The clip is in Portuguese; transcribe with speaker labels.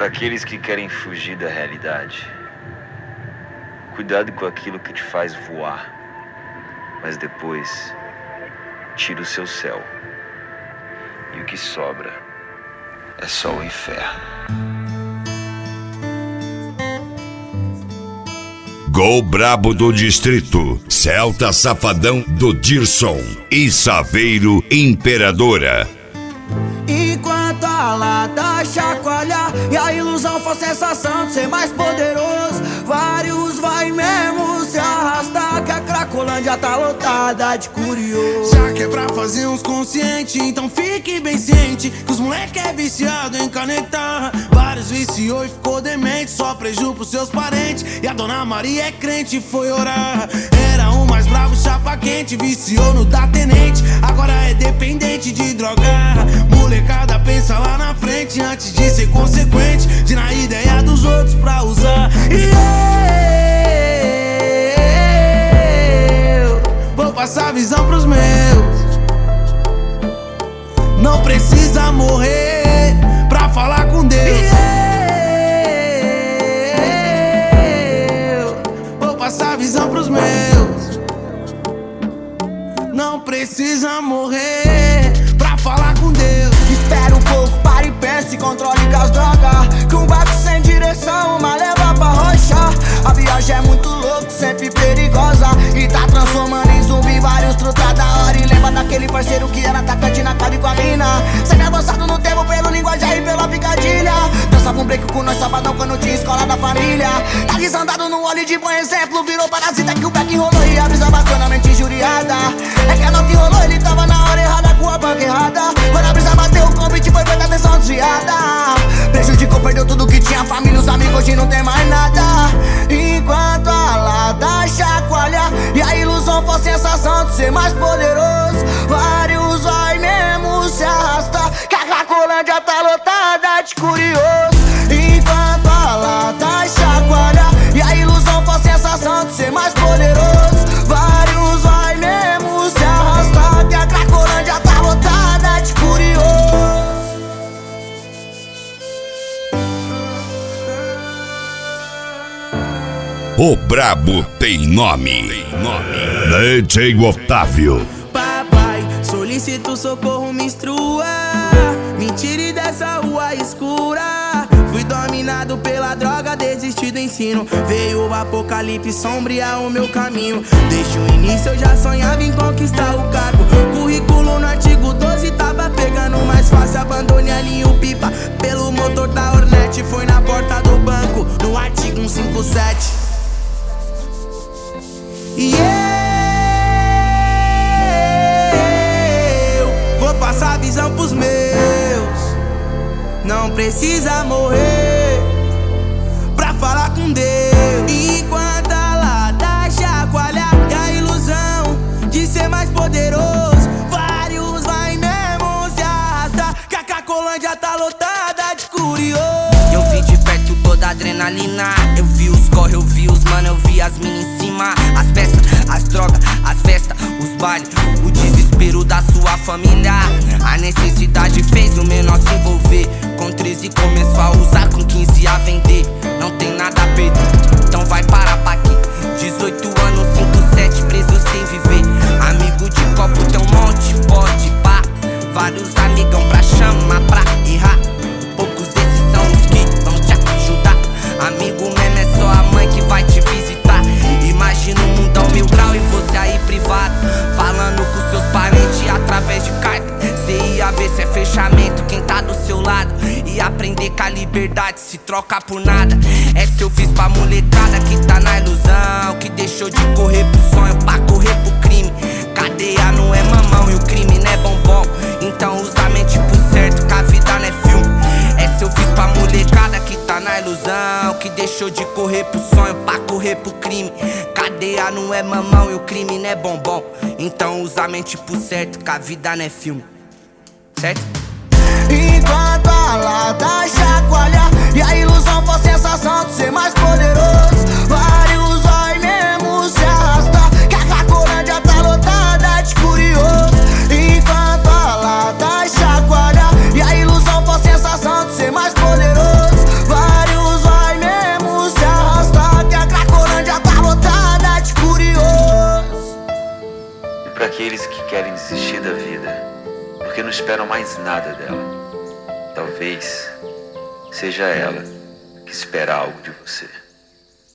Speaker 1: Para aqueles que querem fugir da realidade, cuidado com aquilo que te faz voar, mas depois tira o seu céu, e o que sobra é só o inferno.
Speaker 2: Gol brabo do distrito, Celta Safadão do Dirson e Saveiro Imperadora.
Speaker 3: Enquanto a lata chacoalha e a ilusão for sensação de ser mais poderoso, vários vai mesmo se arrastar, que a Cracolândia tá lotada de curioso.
Speaker 4: Já que é pra fazer uns conscientes, então fique bem ciente que os moleque é viciado em canetar. Vários viciou e ficou demente, só preju pros seus parentes. E a dona Maria é crente e foi orar. Era o mais bravo, chapa quente, viciou no da tenente, agora é dependente de drogar. Molecada pensa lá na frente antes de ser consequente, de na ideia dos outros pra usar. E eu vou passar a visão pros meus. Não precisa morrer pra falar com Deus. E eu vou passar a visão pros meus. Não precisa morrer pra falar com Deus.
Speaker 3: Espera um pouco, para e pensa e controle com as drogas, que um barco sem direção, uma leva pra rocha. A viagem é muito louca, sempre perigosa, e tá transformando em zumbi vários truta da hora. E lembra daquele parceiro que era atacante na cabe com a mina, sempre avançado no tempo pelo linguajar e pela picadilha. Dançava um break com nós sabadão quando tinha escola da família. Tá desandado no olho de bom exemplo, virou parasita que o back rolou e a brisa bateu na mente injuriada. É que a nota rolou, ele tava na hora errada com a banca errada. Quando a brisa bateu, o convite foi feita, atenção desviada. Prejudicou, perdeu tudo que tinha, família, os amigos, hoje não tem mais nada. Enquanto a lata chacoalha e a ilusão for sensação de ser mais poderoso, vários vai mesmo se arrastar, que a Cracolândia tá lotada de curioso. Enquanto a lata chacoalha e a ilusão for sensação de ser mais poderoso, vários vai mesmo se arrastar, que a Cracolândia tá lotada de curioso.
Speaker 2: O brabo tem nome. DJ Otávio.
Speaker 5: Papai, solicito socorro, me instrua, me tire dessa rua escura. Fui dominado pela droga, desisti do ensino. Veio o apocalipse sombrear o meu caminho. Desde o início eu já sonhava em conquistar o cargo. Currículo no artigo 12 tava pegando mais fácil. Abandone a linha o pipa pelo motor da Hornet. Foi na porta do banco, no artigo 157. E eu vou passar a visão pros meus. Não precisa morrer pra falar com Deus. Enquanto a lata chacoalha e a ilusão de ser mais poderoso, vários vai mesmo se arrastar, que a Cracolândia tá lotada de curioso. Eu vi de perto toda a adrenalina, eu vi os corre, eu vi os mano, eu vi as minas em cima, as peças, as drogas, as festas, os bailes, o desespero da sua família. A necessidade fez o menor se envolver. Com 13 começou a usar, com 15 a vender. Não tem nada a perder, então vai parar pra quê? 18 anos, 5-7, preso sem viver. Amigo de copo tem um monte, pode pá. Vários amigão pra chamar, pra errar. Poucos desses são os que vão te ajudar. Amigo mesmo é só a mãe que vai te visitar. Imagina um mundão 1000 grau e você aí privado, falando com seus parentes através de carta. Cê ia ver se é fechamento quem tá do seu lado, e aprender que a liberdade se troca por nada. É seu fiz pra molecada que tá na ilusão, que deixou de correr pro sonho pra correr pro crime. Cadeia não é mamão e o crime não é bombom, então usa a mente pro certo que a vida não é filme. É seu fiz pra molecada que tá na ilusão, que deixou de correr pro sonho pra correr pro crime. Cadeia não é mamão e o crime não é bombom, então usa a mente pro certo que a vida não é filme. Certo?
Speaker 3: Enquanto a lata chacoalha e a ilusão for sensação de ser mais poderoso, vários vai mesmo se arrastar, que a Cracolândia tá lotada de curioso. Enquanto a lata chacoalha e a ilusão for sensação de ser mais poderoso,
Speaker 1: para aqueles que querem desistir da vida, porque não esperam mais nada dela. Talvez seja ela que espera algo de você.